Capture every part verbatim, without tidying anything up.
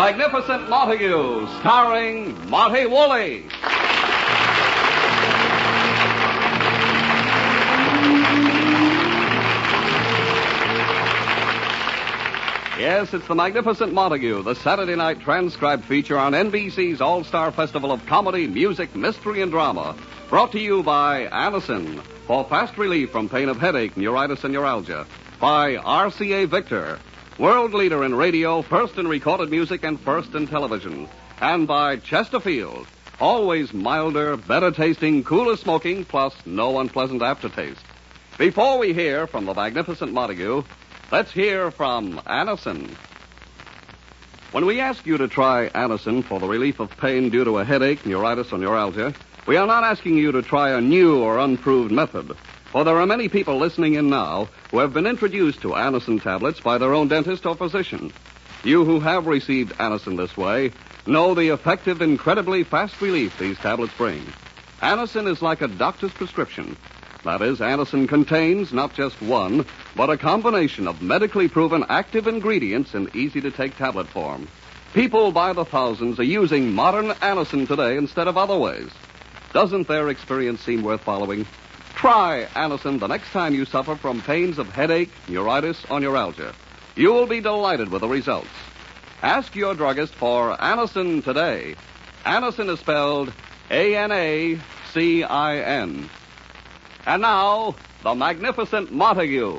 Magnificent Montague, starring Monty Woolley. Yes, it's The Magnificent Montague, the Saturday night transcribed feature on N B C's All-Star Festival of Comedy, Music, Mystery, and Drama. Brought to you by Anacin, for fast relief from pain of headache, neuritis, and neuralgia. By R C A Victor, world leader in radio, first in recorded music, and first in television. And by Chesterfield, always milder, better tasting, cooler smoking, plus no unpleasant aftertaste. Before we hear from The Magnificent Montague, let's hear from Anacin. When we ask you to try Anacin for the relief of pain due to a headache, neuritis, or neuralgia, we are not asking you to try a new or unproved method. For there are many people listening in now who have been introduced to Anacin tablets by their own dentist or physician. You who have received Anacin this way know the effective, incredibly fast relief these tablets bring. Anacin is like a doctor's prescription. That is, Anacin contains not just one, but a combination of medically proven active ingredients in easy-to-take tablet form. People by the thousands are using modern Anacin today instead of other ways. Doesn't their experience seem worth following? Try Anacin the next time you suffer from pains of headache, neuritis, or neuralgia. You will be delighted with the results. Ask your druggist for Anacin today. Anacin is spelled A N A C I N. And now, The Magnificent Montague.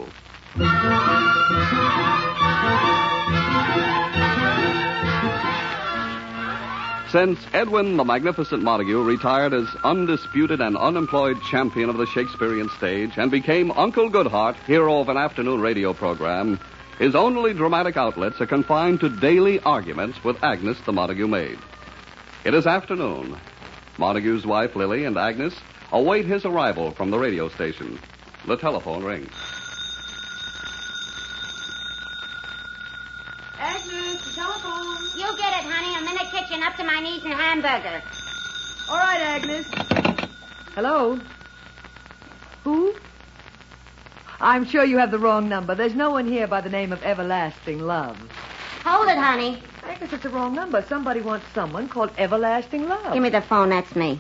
Since Edwin the Magnificent Montague retired as undisputed and unemployed champion of the Shakespearean stage and became Uncle Goodhart, hero of an afternoon radio program, his only dramatic outlets are confined to daily arguments with Agnes the Montague maid. It is afternoon. Montague's wife, Lily, and Agnes await his arrival from the radio station. The telephone rings. Agnes, the telephone. You get it, honey. I'm in the kitchen up to my knees in hamburger. All right, Agnes. Hello? Who? I'm sure you have the wrong number. There's no one here by the name of Everlasting Love. Hold it, honey. Agnes, it's the wrong number. Somebody wants someone called Everlasting Love. Give me the phone. That's me.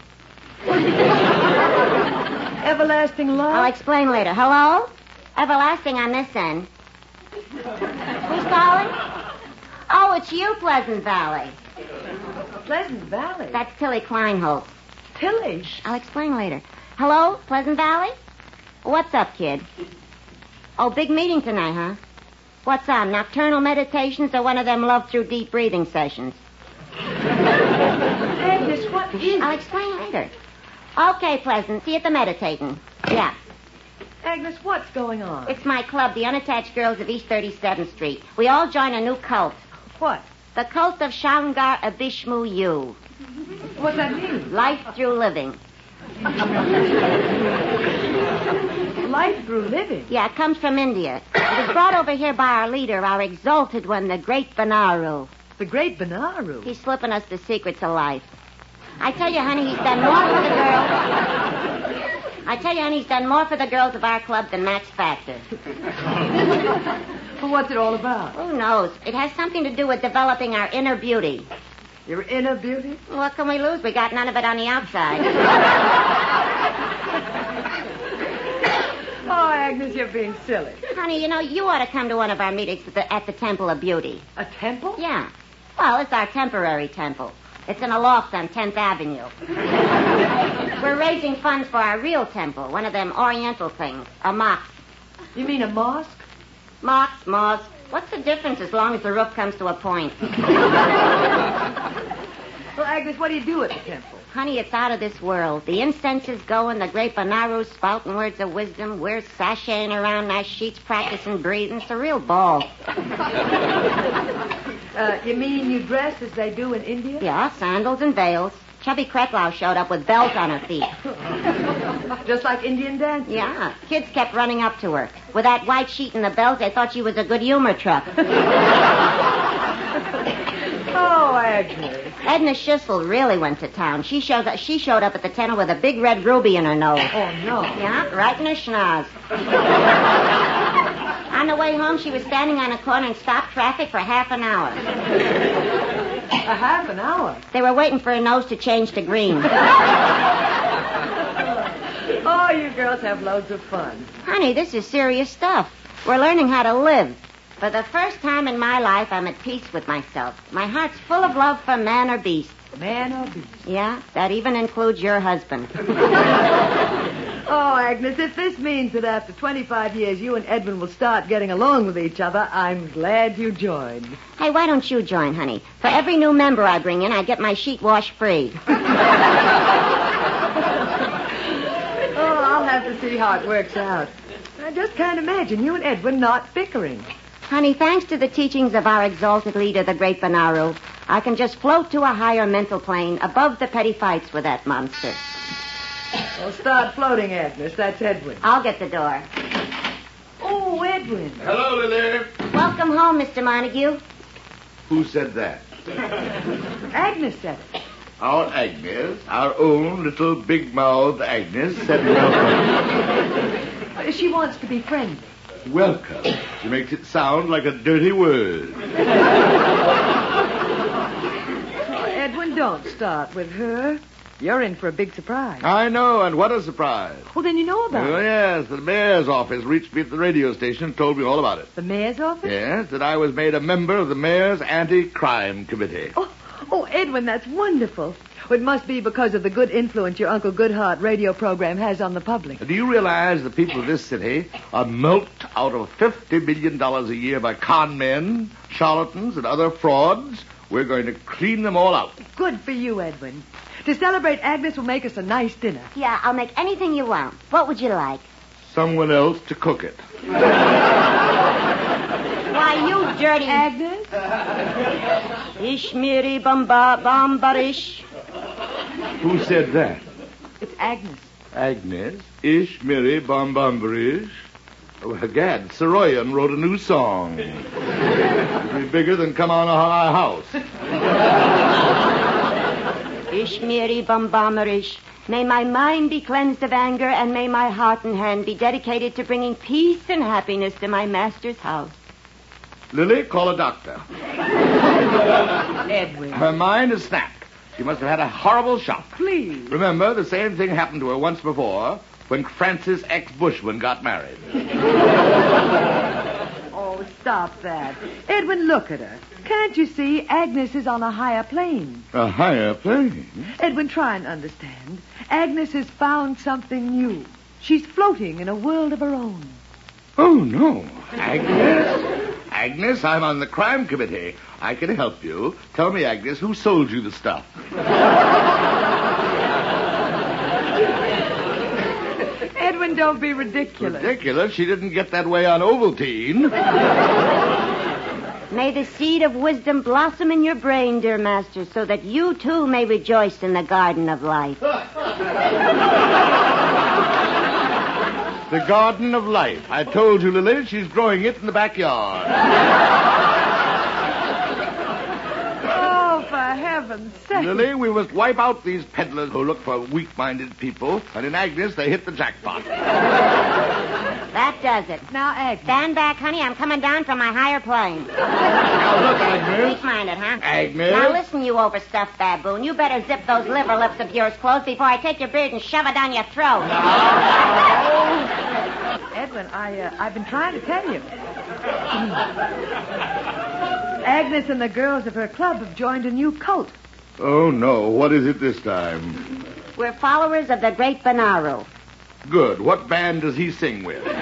Everlasting Love? I'll explain later. Hello? Everlasting on this end. Who's calling? Oh, it's you, Pleasant Valley. Pleasant Valley? That's Tilly Kleinholtz. Tilly? I'll explain later. Hello, Pleasant Valley? What's up, kid? Oh, big meeting tonight, huh? What's on, nocturnal meditations or one of them love through deep breathing sessions? Agnes, what is I'll explain later. Okay, Pleasant. See you at the meditating. Yeah. Agnes, what's going on? It's my club, the Unattached Girls of East thirty-seventh Street. We all join a new cult. What? The cult of Shangar Abishmu Yu. What's that mean? Life through living. Life through living? Yeah, it comes from India. It was brought over here by our leader, our exalted one, the great Benaru. The great Benaru? He's slipping us the secrets of life. I tell you, honey, he's done more for the girls. I tell you, honey, he's done more for the girls of our club than Max Factor. Well, what's it all about? Who knows? It has something to do with developing our inner beauty. Your inner beauty? What can we lose? We got none of it on the outside. Oh, Agnes, you're being silly. Honey, you know, you ought to come to one of our meetings at the, at the Temple of Beauty. A temple? Yeah. Well, it's our temporary temple. It's in a loft on tenth Avenue. We're raising funds for our real temple, one of them Oriental things, a mosque. You mean a mosque? Mosque, mosque. What's the difference as long as the roof comes to a point? Well, Agnes, what do you do at the temple? Honey, it's out of this world. The incense is going, the great Benaru's spouting words of wisdom. We're sashaying around our sheets, practicing breathing. It's a real ball. Uh, you mean you dress as they do in India? Yeah, sandals and veils. Chubby Kretlau showed up with bells on her feet. Just like Indian dancing? Yeah. Kids kept running up to her. With that white sheet and the bells, they thought she was a good humor truck. Oh, Agnes. Edna Schissel really went to town. She showed up, she showed up at the tenor with a big red ruby in her nose. Oh, no. Yeah, right in her schnoz. On the way home, she was standing on a corner and stopped traffic for half an hour. A half an hour? They were waiting for her nose to change to green. Oh, you girls have loads of fun. Honey, this is serious stuff. We're learning how to live. For the first time in my life, I'm at peace with myself. My heart's full of love for man or beast. Man or beast? Yeah, that even includes your husband. Oh, Agnes, if this means that after twenty-five years you and Edwin will start getting along with each other, I'm glad you joined. Hey, why don't you join, honey? For every new member I bring in, I get my sheet wash free. Oh, I'll have to see how it works out. I just can't imagine you and Edwin not bickering. Honey, thanks to the teachings of our exalted leader, the great Benaru, I can just float to a higher mental plane above the petty fights with that monster. Well, start floating, Agnes. That's Edwin. I'll get the door. Oh, Edwin. Hello, Lily. Welcome home, Mister Montague. Who said that? Agnes said it. Our Agnes, our own little big-mouthed Agnes, said welcome. Uh, She wants to be friendly. Welcome. She makes it sound like a dirty word. Oh, Edwin, don't start with her. You're in for a big surprise. I know, and what a surprise. Well, then you know about Oh, it. yes, the mayor's office reached me at the radio station and told me all about it. The mayor's office? Yes, that I was made a member of the mayor's anti-crime committee. Oh, oh, Edwin, that's wonderful. It must be because of the good influence your Uncle Goodhart radio program has on the public. Do you realize the people of this city are milked out of fifty million dollars a year by con men, charlatans, and other frauds? We're going to clean them all out. Good for you, Edwin. To celebrate, Agnes will make us a nice dinner. Yeah, I'll make anything you want. What would you like? Someone else to cook it. Why, you dirty... Agnes? Ishmiri bamba bambarish. Who said that? It's Agnes. Agnes, Ish, Miri, Bombambarish. Oh, gad, Saroyan wrote a new song. It'd be bigger than Come On Our House. Ishmiri bambamarish. May my mind be cleansed of anger, and may my heart and hand be dedicated to bringing peace and happiness to my master's house. Lily, call a doctor. Edwin. Her mind is snapped. She must have had a horrible shock. Please. Remember, the same thing happened to her once before when Francis X. Bushman got married. Oh, stop that. Edwin, look at her. Can't you see Agnes is on a higher plane? A higher plane? Edwin, try and understand. Agnes has found something new. She's floating in a world of her own. Oh, no. Agnes? Agnes, I'm on the crime committee. I can help you. Tell me, Agnes, who sold you the stuff? Edwin, don't be ridiculous. Ridiculous? She didn't get that way on Ovaltine. May the seed of wisdom blossom in your brain, dear master, so that you, too, may rejoice in the garden of life. The Garden of Life. I told you, Lily, she's growing it in the backyard. Oh, for heaven's sake. Lily, we must wipe out these peddlers who look for weak-minded people, and in Agnes, they hit the jackpot. That does it. Now, Agnes. Stand back, honey. I'm coming down from my higher plane. Now, look, Agnes. Weak-minded, huh? Agnes. Now, listen, you overstuffed baboon. You better zip those liver lips of yours closed before I take your beard and shove it down your throat. Edwin, I, uh, I've been trying to tell you. Agnes and the girls of her club have joined a new cult. Oh, no. What is it this time? We're followers of the great Benaru. Good. What band does he sing with? E-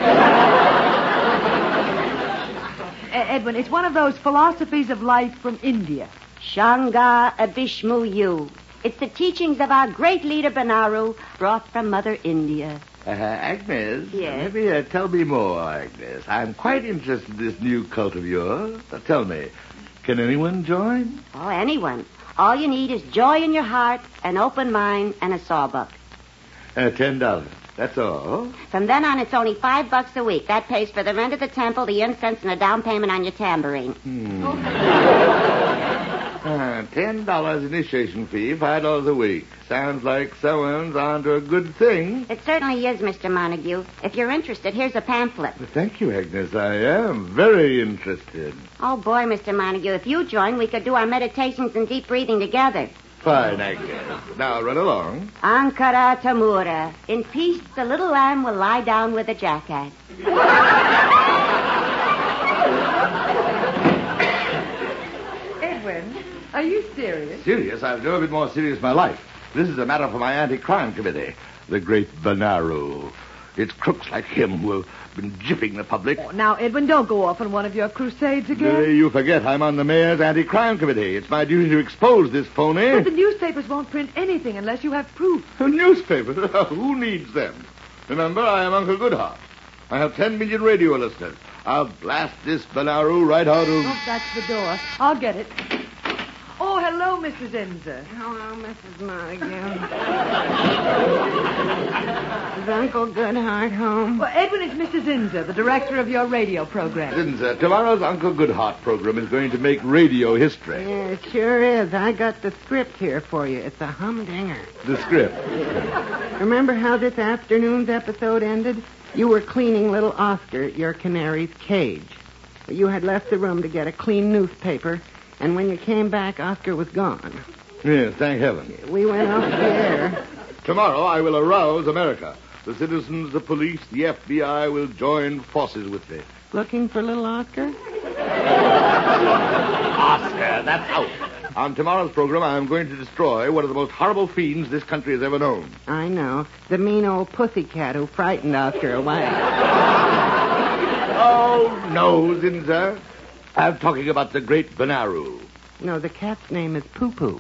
Edwin, it's one of those philosophies of life from India. Shanga Abishmu Yu. It's the teachings of our great leader Benaru brought from Mother India. Uh, Agnes? Yes? Maybe uh, tell me more, Agnes. I'm quite interested in this new cult of yours. Now, tell me, can anyone join? Oh, anyone. All you need is joy in your heart, an open mind, and a sawbuck. Uh, ten dollars. That's all. From then on, it's only five bucks a week. That pays for the rent of the temple, the incense, and a down payment on your tambourine. Hmm. uh, Uh, Ten dollars initiation fee, five dollars a week. Sounds like someone's onto a good thing. It certainly is, Mister Montague. If you're interested, here's a pamphlet. Thank you, Agnes. I am very interested. Oh, boy, Mister Montague, if you join, we could do our meditations and deep breathing together. Fine, Agnes. Now run along. Ankara Tamura. In peace, the little lamb will lie down with the jackass. Edwin, are you serious? Serious? I've never been more serious in my life. This is a matter for my anti-crime committee. The great Banaro. It's crooks like him who have been gypping the public. Oh, now, Edwin, don't go off on one of your crusades again. Uh, you forget I'm on the mayor's anti-crime committee. It's my duty to expose this phony. But the newspapers won't print anything unless you have proof. Newspapers? Who needs them? Remember, I am Uncle Goodhart. I have ten million radio listeners. I'll blast this Banaro right out of... Oh, that's the door. I'll get it. Oh, hello, Missus Inzer. Hello, Missus Montague. Is Uncle Goodhart home? Well, Edwin, it's Missus Inzer, the director of your radio program. Inzer, tomorrow's Uncle Goodhart program is going to make radio history. Yeah, it sure is. I got the script here for you. It's a humdinger. The script. Remember how this afternoon's episode ended? You were cleaning little Oscar, your canary's cage. You had left the room to get a clean newspaper, and when you came back, Oscar was gone. Yes, thank heaven. We went off the air. Tomorrow I will arouse America. The citizens, the police, the F B I will join forces with me. Looking for little Oscar? Oscar, that's out. On tomorrow's program, I am going to destroy one of the most horrible fiends this country has ever known. I know. The mean old pussycat who frightened Oscar away. Oh, no, Zinza. I'm talking about the great Banaro. No, the cat's name is Poo Poo.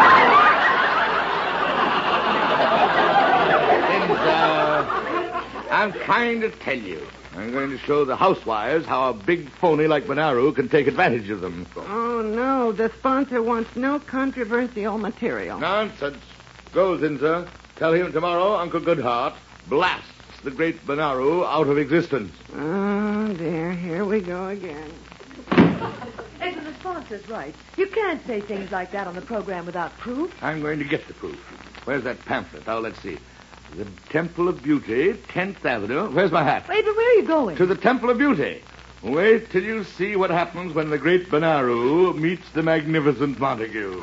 I'm trying to tell you. I'm going to show the housewives how a big phony like Banaro can take advantage of them. Oh, no. The sponsor wants no controversial material. Nonsense. Go, Zinza. Tell him tomorrow Uncle Goodhart blasts the great Banaro out of existence. Oh, dear. Here we go again. Edwin, the sponsor's right. You can't say things like that on the program without proof. I'm going to get the proof. Where's that pamphlet? Oh, let's see. The Temple of Beauty, tenth Avenue. Where's my hat? Edwin, where are you going? To the Temple of Beauty. Wait till you see what happens when the great Banaro meets the magnificent Montague.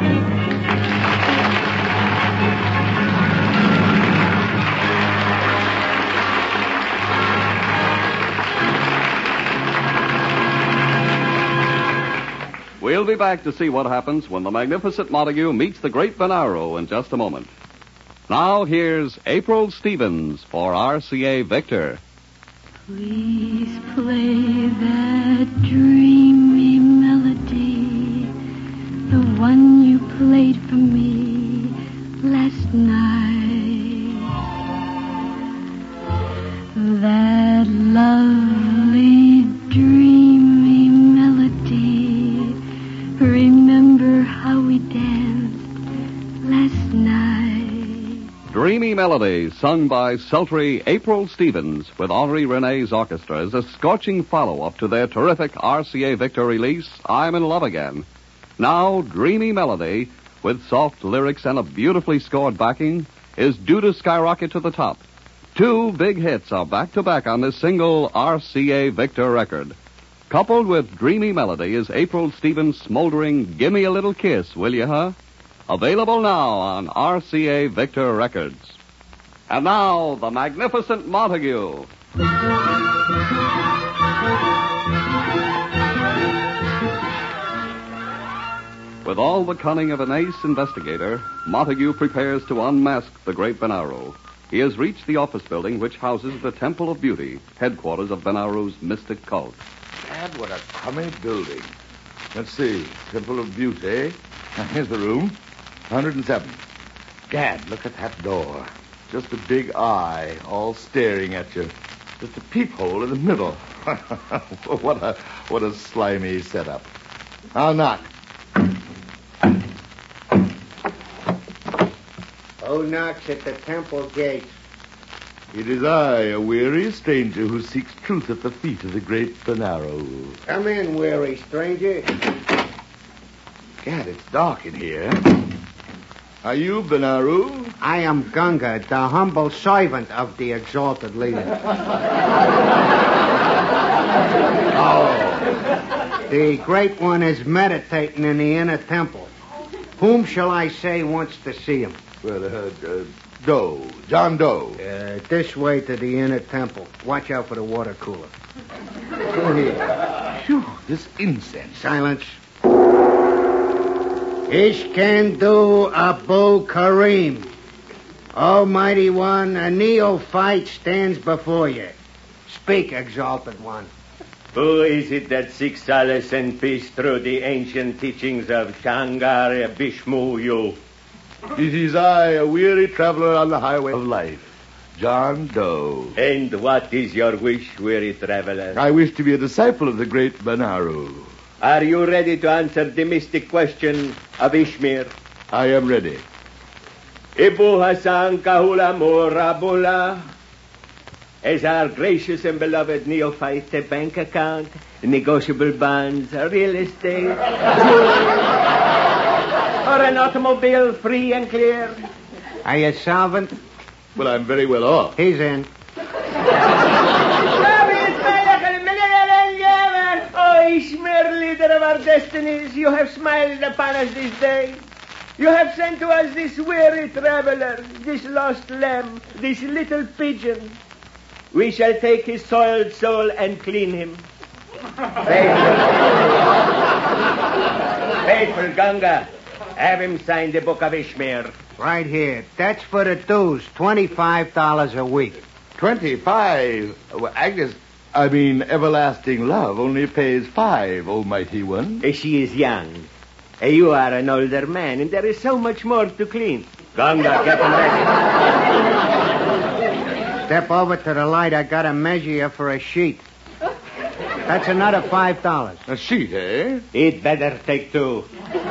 We'll be back to see what happens when the magnificent Montague meets the great Banaro in just a moment. Now, here's April Stevens for R C A Victor. Please play that dreamy melody, the one you played for me last night. That lovely dreamy melody, remember how we danced last night. Dreamy Melody, sung by sultry April Stevens with Henri René's orchestra, is a scorching follow-up to their terrific R C A Victor release, I'm in Love Again. Now, Dreamy Melody, with soft lyrics and a beautifully scored backing, is due to skyrocket to the top. Two big hits are back-to-back on this single R C A Victor record. Coupled with Dreamy Melody is April Stevens' smoldering Gimme a Little Kiss, Will You, Huh? Available now on R C A Victor Records. And now, the magnificent Montague. With all the cunning of an ace investigator, Montague prepares to unmask the great Banaro. He has reached the office building which houses the Temple of Beauty, headquarters of Banaro's mystic cult. Gad, what a crummy building. Let's see. Temple of Beauty. Here's the room. one oh seven. Gad, look at that door. Just a big eye, all staring at you. Just a peephole in the middle. what a what a slimy setup. I'll knock. Who knocks at the temple gates? It is I, a weary stranger who seeks truth at the feet of the great Banaro. Come in, weary stranger. Gad, it's dark in here. Are you Benaru? I am Gunga, the humble servant of the exalted leader. Oh. The great one is meditating in the inner temple. Whom shall I say wants to see him? Well, uh, uh, Doe. John Doe. Uh, this way to the inner temple. Watch out for the water cooler. Go here. Phew, this incense. Silence. Ishkandu Abu Karim. Almighty One, a neophyte stands before you. Speak, exalted one. Who is it that seeks solace and peace through the ancient teachings of Shangar Bishmu you? It is I, a weary traveler on the highway of life, John Doe. And what is your wish, weary traveler? I wish to be a disciple of the great Benaru. Are you ready to answer the mystic question of Ishmir? I am ready. Ibu Hassan Kahula Morabula. As our gracious and beloved neophyte, a bank account, negotiable bonds, real estate, or an automobile free and clear? Are you solvent? Well, I'm very well off. He's in. Oh, Ishmael, leader of our destinies, you have smiled upon us this day. You have sent to us this weary traveler, this lost lamb, this little pigeon. We shall take his soiled soul and clean him. Faithful. Faithful Ganga, have him sign the book of Ishmael. Right here. That's for the dues. twenty-five dollars a week. Twenty-five? Well, Agnes, I mean, everlasting love only pays five, almighty one. She is young. You are an older man, and there is so much more to clean. Ganga, get him ready. Step over to the light. I got to measure you for a sheet. That's another five dollars. A sheet, eh? It better take two.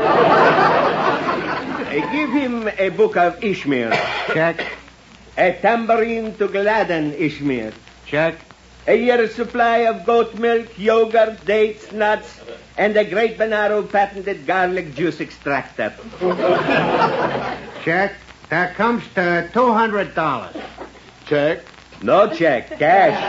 Give him a book of Ishmael. Check. A tambourine to gladden Ishmael. Check. A year's supply of goat milk, yogurt, dates, nuts, and a great Benaru patented garlic juice extractor. Check. That comes to two hundred dollars. Check. No check. Cash.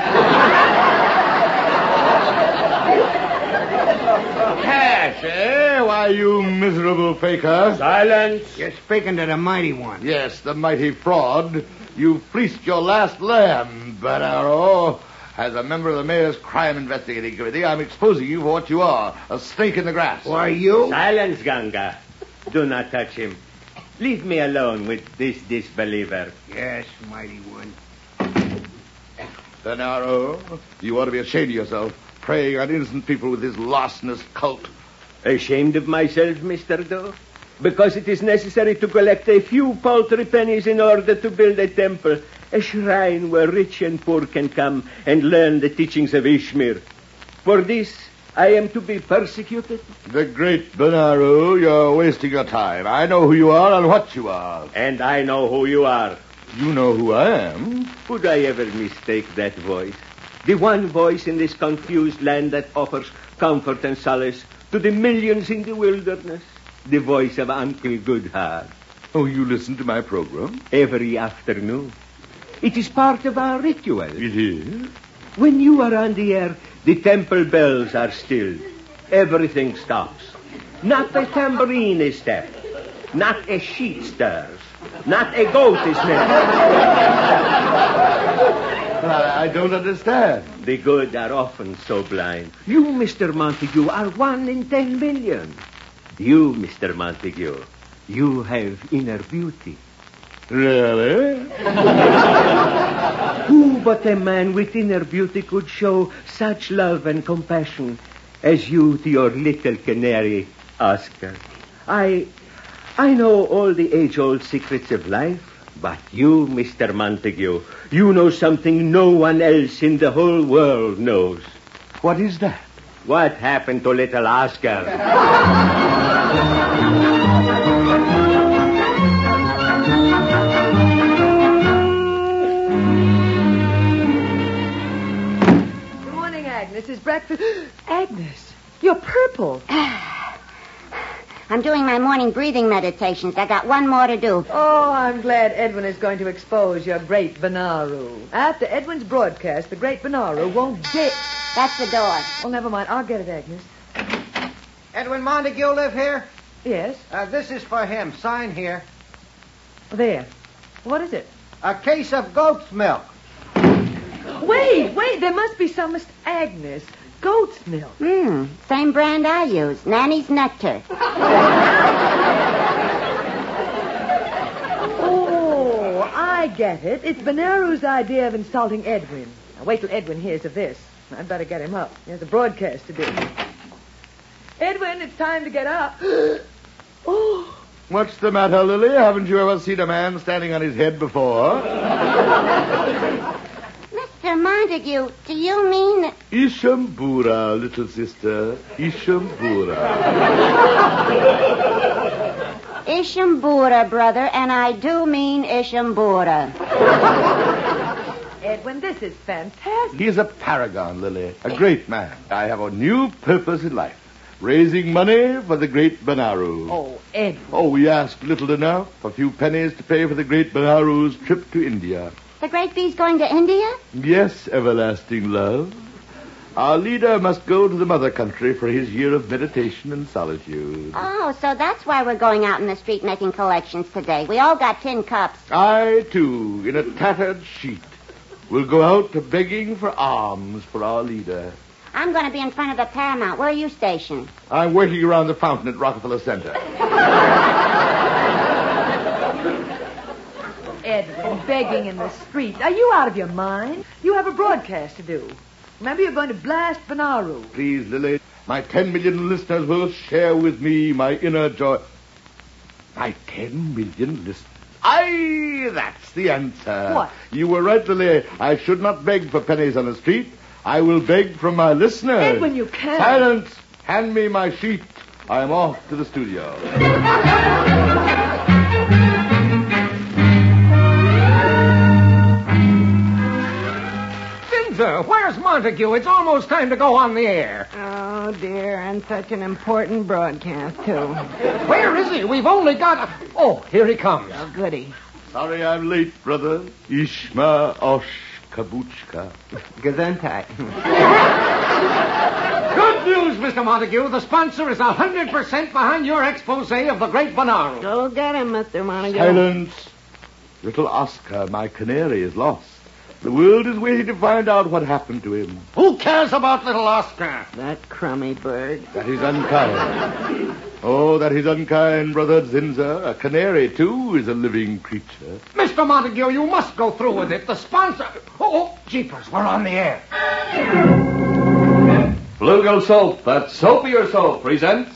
Cash, eh? Why, you miserable faker. Silence. You're speaking to the mighty one. Yes, the mighty fraud. You fleeced your last lamb, Benaru. As a member of the mayor's crime investigating committee, I'm exposing you for what you are, a snake in the grass. Why, you? Silence, Ganga. Do not touch him. Leave me alone with this disbeliever. Yes, mighty one. Benaru, you ought to be ashamed of yourself, preying on innocent people with this larcenous cult. Ashamed of myself, Mister Doe? Because it is necessary to collect a few paltry pennies in order to build a temple, a shrine where rich and poor can come and learn the teachings of Ishmael. For this, I am to be persecuted. The great Benaru, you're wasting your time. I know who you are and what you are. And I know who you are. You know who I am. Would I ever mistake that voice? The one voice in this confused land that offers comfort and solace to the millions in the wilderness. The voice of Uncle Goodheart. Oh, you listen to my program? Every afternoon. It is part of our ritual. It is? When you are on the air, the temple bells are stilled. Everything stops. Not a tambourine is stepped. Not a sheet stirs. Not a goat is milked. I, I don't understand. The good are often so blind. You, Mister Montague, are one in ten million. You, Mister Montague, you have inner beauty. Really? Who but a man with inner beauty could show such love and compassion as you to your little canary, Oscar? I... I know all the age-old secrets of life, but you, Mister Montague, you know something no one else in the whole world knows. What is that? What happened to little Oscar? Good morning, Agnes. Is breakfast... Agnes, you're purple. I'm doing my morning breathing meditations. I got one more to do. Oh, I'm glad Edwin is going to expose your great Benaru. After Edwin's broadcast, the great Benaru won't dare... That's the door. Oh, never mind. I'll get it, Agnes. Edwin Montague live here? Yes? Uh, this is for him. Sign here. There. What is it? A case of goat's milk. Wait, wait. There must be some Miss Agnes. Goat's milk. Hmm. Same brand I use. Nanny's Nectar. Oh, I get it. It's Benaru's idea of insulting Edwin. Now, wait till Edwin hears of this. I'd better get him up. He has a broadcast to do. Edwin, it's time to get up. Oh. What's the matter, Lily? Haven't you ever seen a man standing on his head before? Mister Montague, do you mean... Ishambura, little sister. Ishambura. Ishambura, brother, and I do mean Ishambura. Edwin, this is fantastic. He's a paragon, Lily. A great man. I have a new purpose in life. Raising money for the great Benaru. Oh, Edwin. Oh, we asked little enough. A few pennies to pay for the great Benaru's trip to India. The great bee's going to India? Yes, everlasting love. Our leader must go to the mother country for his year of meditation and solitude. Oh, so that's why we're going out in the street making collections today. We all got tin cups. I, too, in a tattered sheet, will go out to begging for alms for our leader. I'm going to be in front of the Paramount. Where are you stationed? I'm working around the fountain at Rockefeller Center. Edwin, begging in the street. Are you out of your mind? You have a broadcast to do. Remember, you're going to blast Benaru. Please, Lily, my ten million listeners will share with me my inner joy. My ten million listeners. Aye, that's the answer. What? You were right, Lily. I should not beg for pennies on the street. I will beg from my listeners. Edwin, you can't. Silence. Hand me my sheet. I am off to the studio. Zinzer, where's Montague? It's almost time to go on the air. Oh, dear, and such an important broadcast, too. Where is he? We've only got a... Oh, here he comes. Oh, goody. Sorry I'm late, brother. Ishma Osh Kabuchka. Gesundheit. Good news, Mister Montague. The sponsor is one hundred percent behind your expose of the great Benaru. Go get him, Mister Montague. Silence. Little Oscar, my canary, is lost. The world is waiting to find out what happened to him. Who cares about little Oscar? That crummy bird. That is unkind. Oh, that is unkind, Brother Zinzer. A canary, too, is a living creature. Mister Montague, you must go through with it. The sponsor... Oh, oh, jeepers, we're on the air. Bluegill Soap, that soapier soap, presents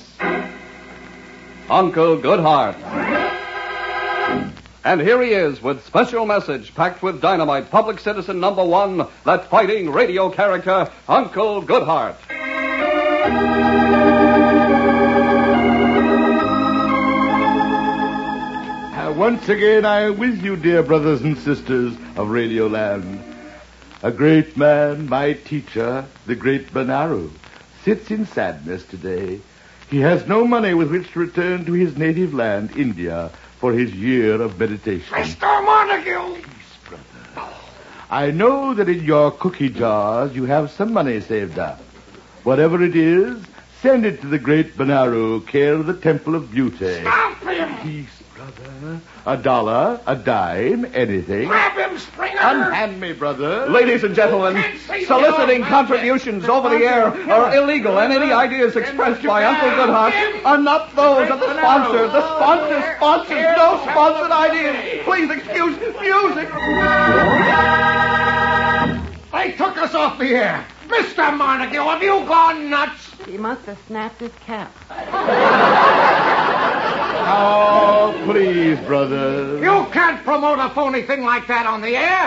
Uncle Goodhart. And here he is with special message packed with dynamite, public citizen number one, that fighting radio character, Uncle Goodhart. Uh, once again, I am with you, dear brothers and sisters of Radioland. A great man, my teacher, the great Benaru, sits in sadness today. He has no money with which to return to his native land, India, for his year of meditation. Mister Montague! Peace, brother. I know that in your cookie jars you have some money saved up. Whatever it is, send it to the great Benaru, care of the Temple of Beauty. Stop him! Peace, brother. A dollar, a dime, anything. Grab him, Springer! Unhand me, brother. Ladies and gentlemen, soliciting contributions over the air are illegal, and any ideas expressed by Uncle Goodhart are not those of the sponsor. The sponsor sponsors no sponsored ideas. Please excuse music. They took us off the air. Mister Montague, have you gone nuts? He must have snapped his cap. Oh, please, brother. You can't promote a phony thing like that on the air.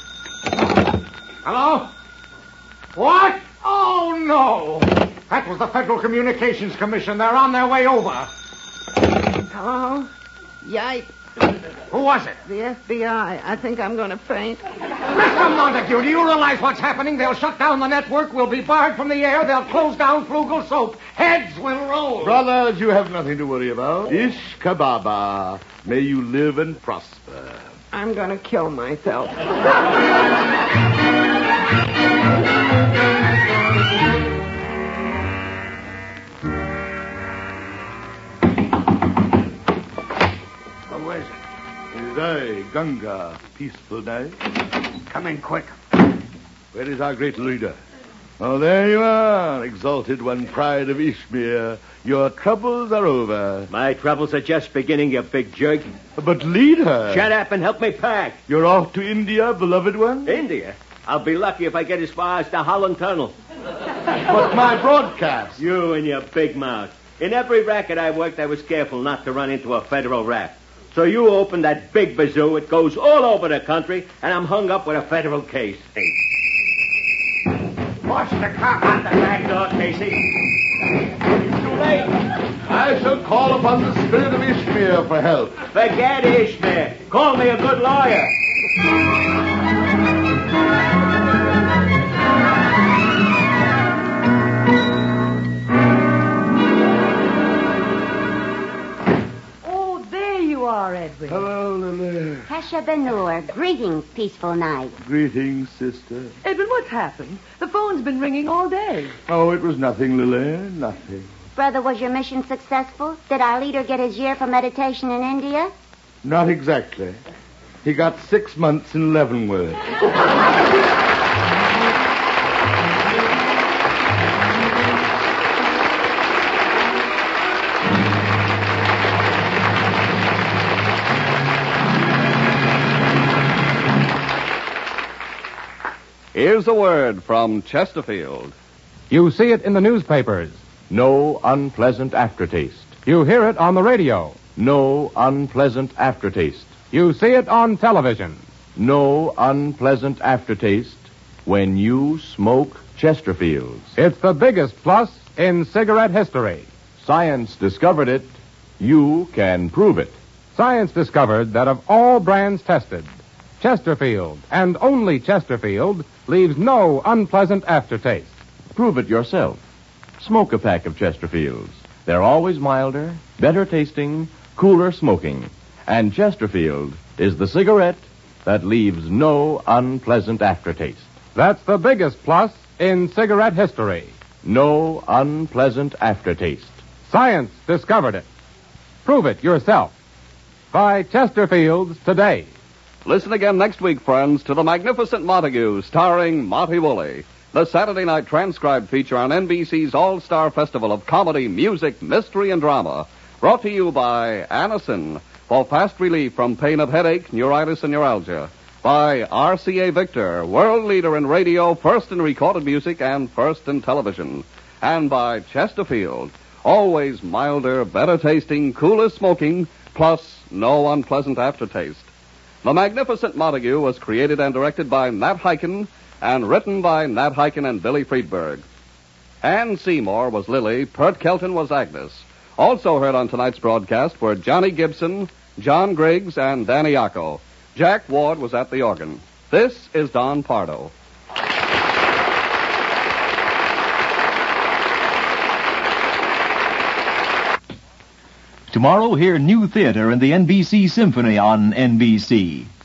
Hello? What? Oh, no. That was the Federal Communications Commission. They're on their way over. Hello? Yikes. Who was it? The F B I. I think I'm going to faint. Mister Montague, do you realize what's happening? They'll shut down the network. We'll be barred from the air. They'll close down Flugel Soap. Heads will roll. Brothers, you have nothing to worry about. Ish kababa. May you live and prosper. I'm going to kill myself. Who is it? It is I, Ganga. Peaceful night. Come in quick. Where is our great leader? Oh, there you are, exalted one, pride of Ishmael. Your troubles are over. My troubles are just beginning, you big jerk. But leader... Shut up and help me pack. You're off to India, beloved one? India? I'll be lucky if I get as far as the Holland Tunnel. But my broadcast... You and your big mouth. In every racket I worked, I was careful not to run into a federal rap. So you open that big bazoo, it goes all over the country, and I'm hung up with a federal case. Watch the cop on the back door, Casey. It's too late. I shall call upon the spirit of Ishmael for help. Forget Ishmael. Call me a good lawyer. Oh, there you are, Edwin. Hello, Lily. Hesha Benur, greetings, peaceful night. Greetings, sister. Edwin, what's happened? The phone's been ringing all day. Oh, it was nothing, Lily. Nothing. Brother, was your mission successful? Did our leader get his year for meditation in India? Not exactly. He got six months in Leavenworth. Here's a word from Chesterfield. You see it in the newspapers. No unpleasant aftertaste. You hear it on the radio. No unpleasant aftertaste. You see it on television. No unpleasant aftertaste when you smoke Chesterfields. It's the biggest plus in cigarette history. Science discovered it. You can prove it. Science discovered that of all brands tested, Chesterfield, and only Chesterfield, leaves no unpleasant aftertaste. Prove it yourself. Smoke a pack of Chesterfields. They're always milder, better tasting, cooler smoking. And Chesterfield is the cigarette that leaves no unpleasant aftertaste. That's the biggest plus in cigarette history. No unpleasant aftertaste. Science discovered it. Prove it yourself. Buy Chesterfields today. Listen again next week, friends, to The Magnificent Montague, starring Monty Woolley, the Saturday night transcribed feature on N B C's All-Star Festival of Comedy, Music, Mystery, and Drama, brought to you by Anacin, for fast relief from pain of headache, neuritis, and neuralgia, by R C A Victor, world leader in radio, first in recorded music, and first in television, and by Chesterfield, always milder, better tasting, cooler smoking, plus no unpleasant aftertaste. The Magnificent Montague was created and directed by Nat Hiken and written by Nat Hiken and Billy Friedberg. Ann Seymour was Lily, Pert Kelton was Agnes. Also heard on tonight's broadcast were Johnny Gibson, John Griggs, and Danny Yacco. Jack Ward was at the organ. This is Don Pardo. Tomorrow, hear New Theater in the N B C Symphony on N B C.